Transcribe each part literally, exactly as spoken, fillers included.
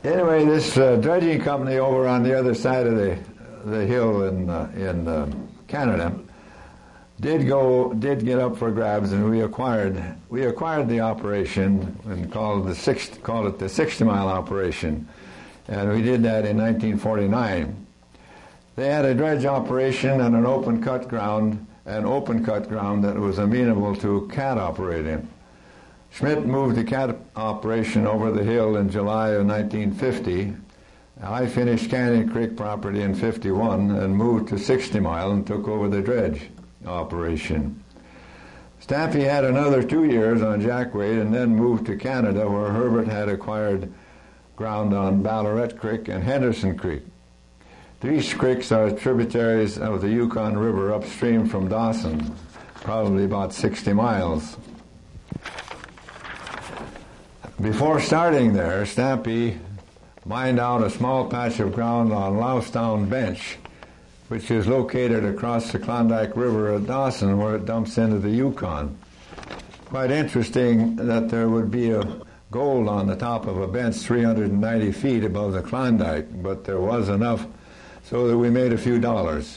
Anyway, this uh, dredging company over on the other side of the the hill in uh, in uh, Canada did go did get up for grabs, and we acquired we acquired the operation and called the six called it the sixty mile operation, and we did that in nineteen forty-nine. They had a dredge operation and an open cut ground, an open cut ground that was amenable to cat operating. Schmidt moved the cat operation over the hill in July of nineteen fifty. I finished Canyon Creek property in fifty-one and moved to sixty mile and took over the dredge operation. Stampy had another two years on Jack Wade and then moved to Canada, where Herbert had acquired ground on Ballarat Creek and Henderson Creek. These creeks are tributaries of the Yukon River upstream from Dawson, probably about sixty miles. Before starting there, Stampy mined out a small patch of ground on Loustown Bench, which is located across the Klondike River at Dawson, where it dumps into the Yukon. Quite interesting that there would be a gold on the top of a bench three hundred ninety feet above the Klondike, but there was enough so that we made a few dollars.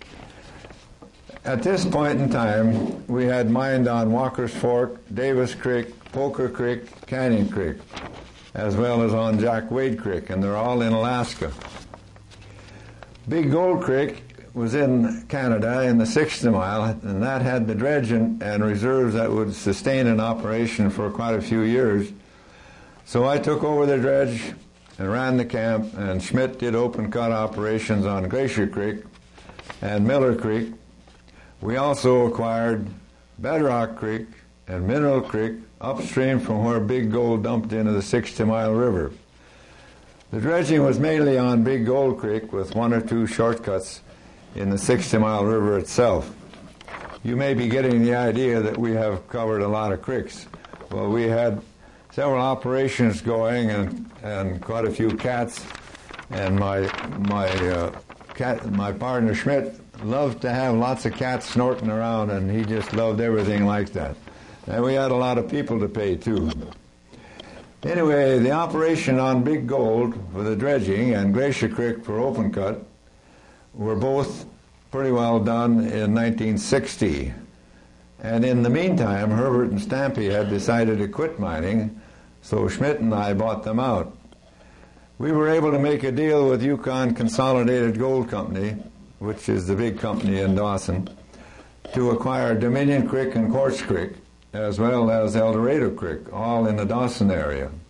At this point in time, we had mined on Walker's Fork, Davis Creek, Poker Creek, Canyon Creek, as well as on Jack Wade Creek, and they're all in Alaska. Big Gold Creek was in Canada in the sixty mile, and that had the dredge and, and reserves that would sustain an operation for quite a few years. So I took over the dredge and ran the camp, and Schmidt did open cut operations on Glacier Creek and Miller Creek. We also acquired Bedrock Creek and Mineral Creek upstream from where Big Gold dumped into the sixty mile river. The dredging was mainly on Big Gold Creek with one or two shortcuts in the sixty mile river itself. You may be getting the idea that we have covered a lot of creeks. Well, we had several operations going and, and quite a few cats, and my my uh, cat my partner Schmidt loved to have lots of cats snorting around, and he just loved everything like that. And we had a lot of people to pay too. Anyway, the operation on Big Gold for the dredging and Glacier Creek for open cut were both pretty well done in nineteen sixty. And in the meantime, Herbert and Stampy had decided to quit mining, so Schmidt and I bought them out. We were able to make a deal with Yukon Consolidated Gold Company, which is the big company in Dawson, to acquire Dominion Creek and Quartz Creek, as well as El Dorado Creek, all in the Dawson area.